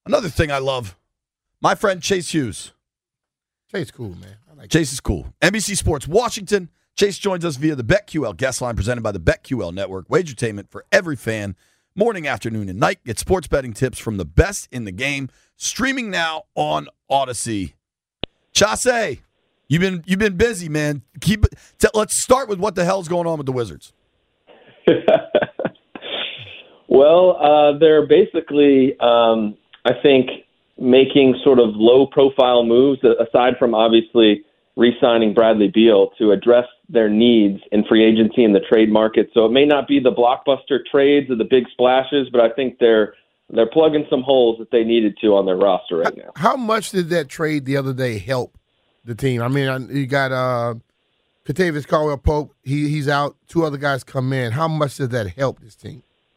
Another thing I love, my friend Chase Hughes. Chase cool, man. I like Chase is cool. NBC Sports Washington. Chase joins us via the BetQL guest line presented by the BetQL Network. Wagertainment for every fan. Morning, afternoon, and night. Get sports betting tips from the best in the game. Streaming now on Odyssey. Chase, you've been busy, man. Let's start with what the hell's going on with the Wizards. Well, they're basically, I think, making sort of low-profile moves, aside from obviously re-signing Bradley Beal, to address their needs in free agency and the trade market. So it may not be the blockbuster trades or the big splashes, but I think they're plugging some holes that they needed to on their roster right now. How much did that trade the other day help the team? I mean, you got Kentavious Caldwell-Pope. He's out. Two other guys come in. How much did that help this team?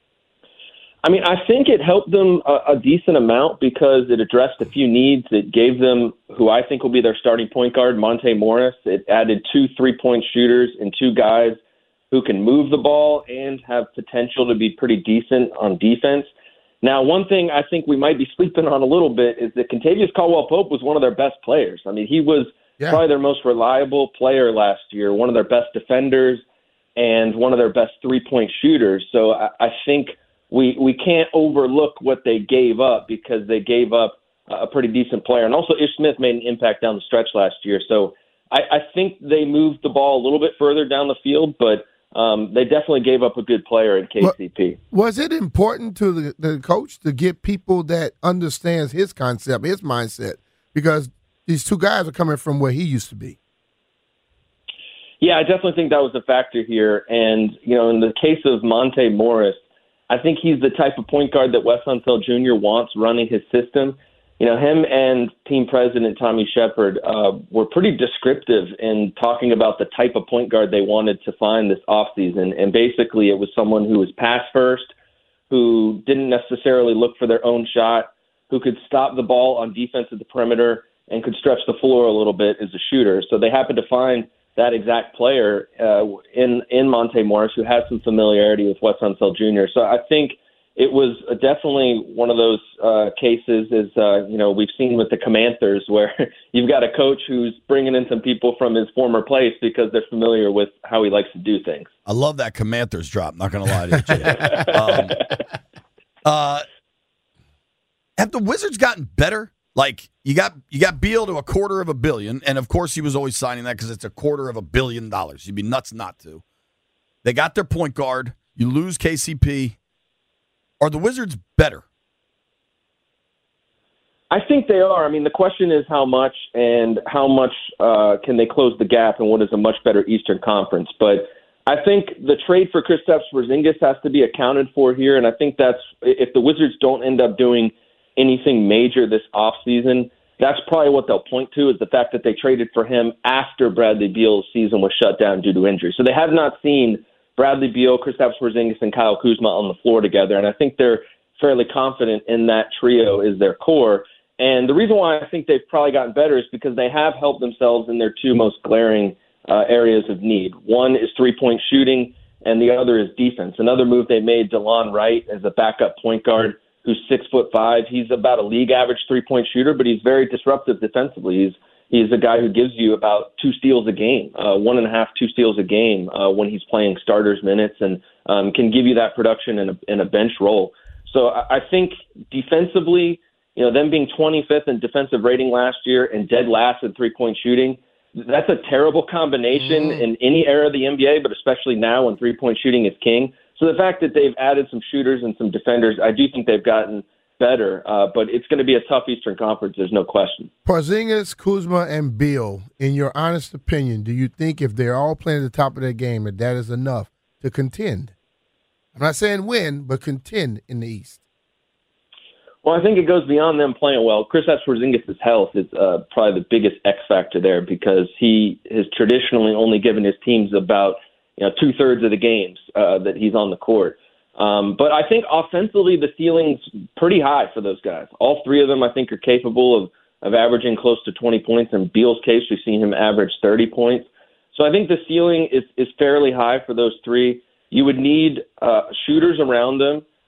I mean, I think it helped them a decent amount because it addressed a few needs. It gave them who I think will be their starting point guard, Monte Morris. It added 2 3-point shooters and 2 guys who can move the ball and have potential to be pretty decent on defense. Now, one thing I think we might be sleeping on a little bit is that Kentavious Caldwell-Pope was one of their best players. I mean, he was probably their most reliable player last year, one of their best defenders, and one of their best 3-point shooters. So I think we can't overlook what they gave up because they gave up a pretty decent player. And also Ish Smith made an impact down the stretch last year. So I think they moved the ball a little bit further down the field, but they definitely gave up a good player in KCP. Was it important to the coach to get people that understands his concept, his mindset? Because these 2 guys are coming from where he used to be. Yeah, I definitely think that was a factor here. And, in the case of Monte Morris, I think he's the type of point guard that Wes Unseld Jr. wants running his system. Him and team president Tommy Shepard were pretty descriptive in talking about the type of point guard they wanted to find this offseason. And basically it was someone who was pass first, who didn't necessarily look for their own shot, who could stop the ball on defense at the perimeter and could stretch the floor a little bit as a shooter. So they happened to find that exact player in Monte Morris, who has some familiarity with Wes Unseld Jr. So I think it was definitely one of those cases, as we've seen with the Commanders, where you've got a coach who's bringing in some people from his former place because they're familiar with how he likes to do things. I love that Commanders drop. Not going to lie to you, Jay. Have the Wizards gotten better? Like, you got Beal to $250 million, and of course he was always signing that because it's $250 million. You'd be nuts not to. They got their point guard. You lose KCP. Are the Wizards better? I think they are. I mean, the question is how much and how much can they close the gap and what is a much better Eastern Conference. But I think the trade for Kristaps Porzingis has to be accounted for here, and I think that's if the Wizards don't end up doing anything major this offseason, that's probably what they'll point to, is the fact that they traded for him after Bradley Beal's season was shut down due to injury. So they have not seen Bradley Beal, Kristaps Porzingis, and Kyle Kuzma on the floor together, and I think they're fairly confident in that trio is their core. And the reason why I think they've probably gotten better is because they have helped themselves in their 2 most glaring areas of need. One is 3-point shooting, and the other is defense. Another move they made, DeLon Wright, as a backup point guard who's 6'5". He's about a league average 3-point shooter, but he's very disruptive defensively. He's a guy who gives you about 2 steals a game, 1.5, 2 steals a game when he's playing starters minutes, and can give you that production in a bench role. So I think defensively, them being 25th in defensive rating last year and dead last in 3-point shooting, that's a terrible combination in any era of the NBA, but especially now when 3-point shooting is king. So the fact that they've added some shooters and some defenders, I do think they've gotten better, but it's going to be a tough Eastern Conference, there's no question. Porzingis, Kuzma, and Beal, in your honest opinion, do you think if they're all playing at the top of their game, that is enough to contend? I'm not saying win, but contend in the East. Well, I think it goes beyond them playing well. Kristaps Porzingis' health is probably the biggest X factor there because he has traditionally only given his teams about 2/3 of the games that he's on the court. But I think offensively the ceiling's pretty high for those guys. All 3 of them I think are capable of averaging close to 20 points. In Beal's case, we've seen him average 30 points. So I think the ceiling is fairly high for those 3. You would need shooters around them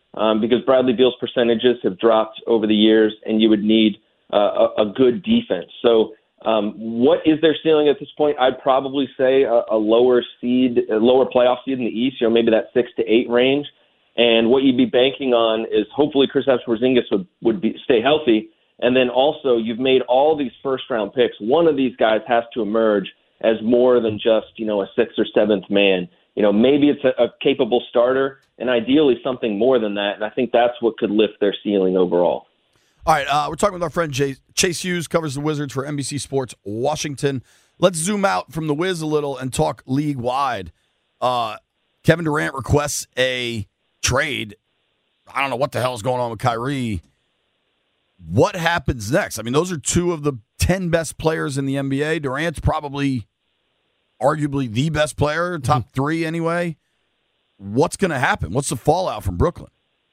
because Bradley Beal's percentages have dropped over the years, and you would need a good defense. So what is their ceiling at this point? I'd probably say a lower playoff seed in the East, maybe that 6 to 8 range. And what you'd be banking on is hopefully Kristaps Porzingis would stay healthy. And then also you've made all these first-round picks. One of these guys has to emerge as more than just, a 6th or 7th man. Maybe it's a capable starter, and ideally something more than that. And I think that's what could lift their ceiling overall. All right, we're talking with our friend Chase Hughes, covers the Wizards for NBC Sports Washington. Let's zoom out from the Wiz a little and talk league-wide. Kevin Durant requests a trade. I don't know what the hell is going on with Kyrie. What happens next? I mean, those are two of the 10 best players in the NBA. Durant's probably arguably the best player, top 3 anyway. What's going to happen? What's the fallout from Brooklyn?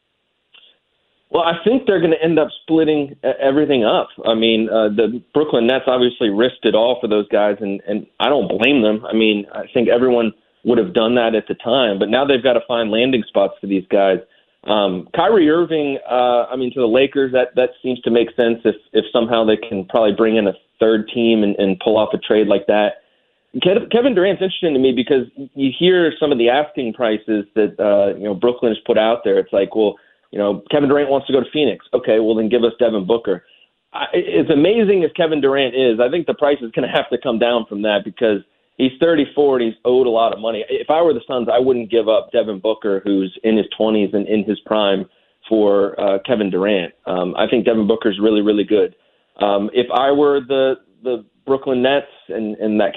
Well, I think they're going to end up splitting everything up. I mean, the Brooklyn Nets obviously risked it all for those guys, and I don't blame them. I mean, I think everyone would have done that at the time, but now they've got to find landing spots for these guys. Kyrie Irving, to the Lakers, that seems to make sense if somehow they can probably bring in a third team and pull off a trade like that. Kevin Durant's interesting to me because you hear some of the asking prices that Brooklyn has put out there. It's like, well, Kevin Durant wants to go to Phoenix. Okay, well then give us Devin Booker. As amazing as Kevin Durant is, I think the price is going to have to come down from that because he's 34 and he's owed a lot of money. If I were the Suns, I wouldn't give up Devin Booker, who's in his 20s and in his prime, for Kevin Durant. I think Devin Booker's really, really good. If I were the Brooklyn Nets and that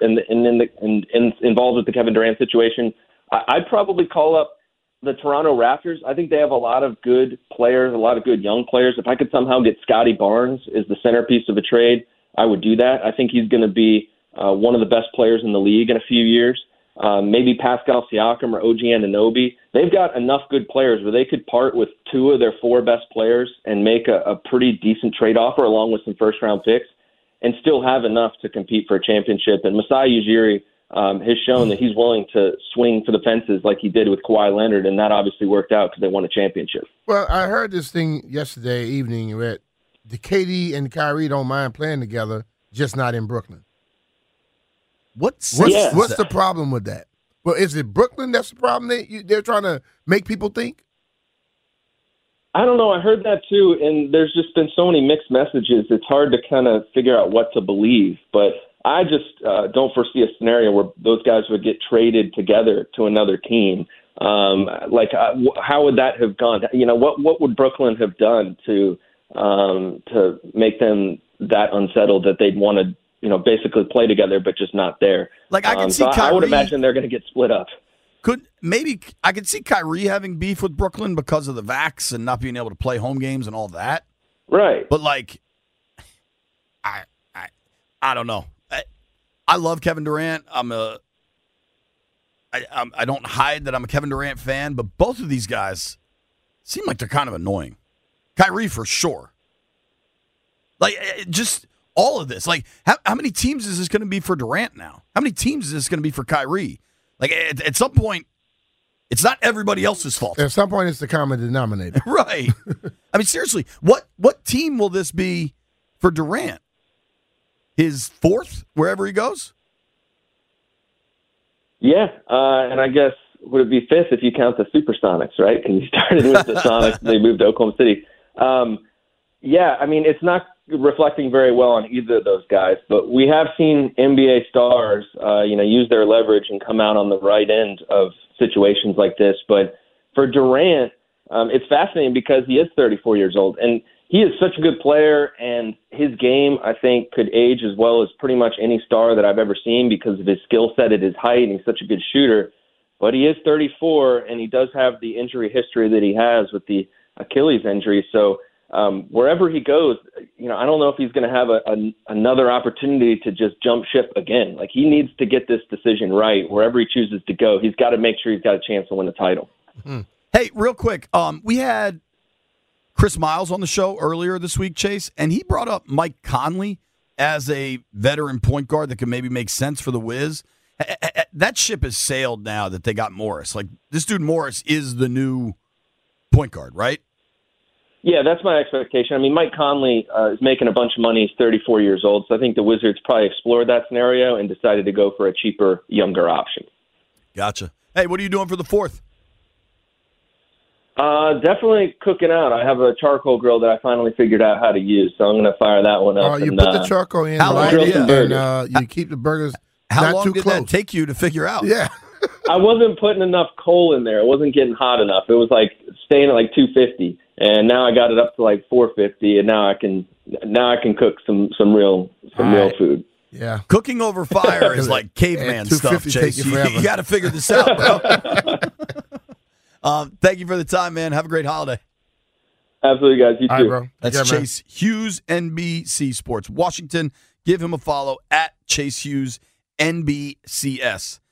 involved with the Kevin Durant situation, I'd probably call up the Toronto Raptors. I think they have a lot of good players, a lot of good young players. If I could somehow get Scotty Barnes as the centerpiece of a trade, I would do that. I think he's going to be one of the best players in the league in a few years. Maybe Pascal Siakam or OG Anunoby. They've got enough good players where they could part with 2 of their 4 best players and make a pretty decent trade offer along with some first-round picks and still have enough to compete for a championship. And Masai Ujiri has shown that he's willing to swing for the fences like he did with Kawhi Leonard, and that obviously worked out because they won a championship. Well, I heard this thing yesterday evening that the KD and Kyrie don't mind playing together, just not in Brooklyn. What's the problem with that? Well, is it Brooklyn that's the problem? They're trying to make people think? I don't know. I heard that too, and there's just been so many mixed messages. It's hard to kind of figure out what to believe. But I just don't foresee a scenario where those guys would get traded together to another team. How would that have gone? What would Brooklyn have done to make them that unsettled that they'd want to basically play together, but just not there. I can see Kyrie, I would imagine they're going to get split up. I could see Kyrie having beef with Brooklyn because of the vax and not being able to play home games and all that. Right. But I don't know. I love Kevin Durant. I don't hide that I'm a Kevin Durant fan, but both of these guys seem like they're kind of annoying. Kyrie for sure. Just all of this. How many teams is this going to be for Durant now? How many teams is this going to be for Kyrie? At some point, it's not everybody else's fault. At some point, it's the common denominator. Right. I mean, seriously, what team will this be for Durant? His 4th, wherever he goes? Yeah, and I guess would it be 5th if you count the Supersonics, right? Because he started with the Sonics, they moved to Oklahoma City. It's not reflecting very well on either of those guys, but we have seen NBA stars, use their leverage and come out on the right end of situations like this. But for Durant, it's fascinating because he is 34 years old, and he is such a good player, and his game, I think, could age as well as pretty much any star that I've ever seen because of his skill set at his height, and he's such a good shooter. But he is 34, and he does have the injury history that he has with the Achilles injury. So wherever he goes, I don't know if he's going to have another opportunity to just jump ship again. He needs to get this decision right. Wherever he chooses to go, he's got to make sure he's got a chance to win the title. Mm-hmm. Hey, real quick, we had Chris Miles on the show earlier this week, Chase, and he brought up Mike Conley as a veteran point guard that could maybe make sense for the Wiz. That ship has sailed now that they got Morris. This dude Morris is the new point guard, right? Yeah, that's my expectation. I mean, Mike Conley is making a bunch of money. He's 34 years old, so I think the Wizards probably explored that scenario and decided to go for a cheaper, younger option. Gotcha. Hey, what are you doing for the 4th? Definitely cooking out. I have a charcoal grill that I finally figured out how to use, so I'm going to fire that one up. You put the charcoal in, and you keep the burgers How long too did close. that take you to figure out? Yeah. I wasn't putting enough coal in there. It wasn't getting hot enough. It was like staying at like 250, and now I got it up to like 450, and now I can cook some real food. Yeah, cooking over fire is like caveman stuff, Chase. You got to figure this out, bro. Thank you for the time, man. Have a great holiday. Absolutely, guys. You too. All right, bro. That's Chase Hughes, NBC Sports Washington. Give him a follow at Chase Hughes, NBCS.